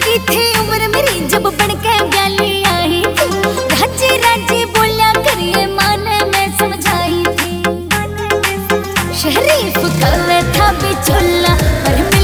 की थी उम्र मेरी जब बन के ब्याली आई थी। राज्य राज्य बोलिया करिए माने मैं समझाई थी। शरीफ कल था बिचोला पर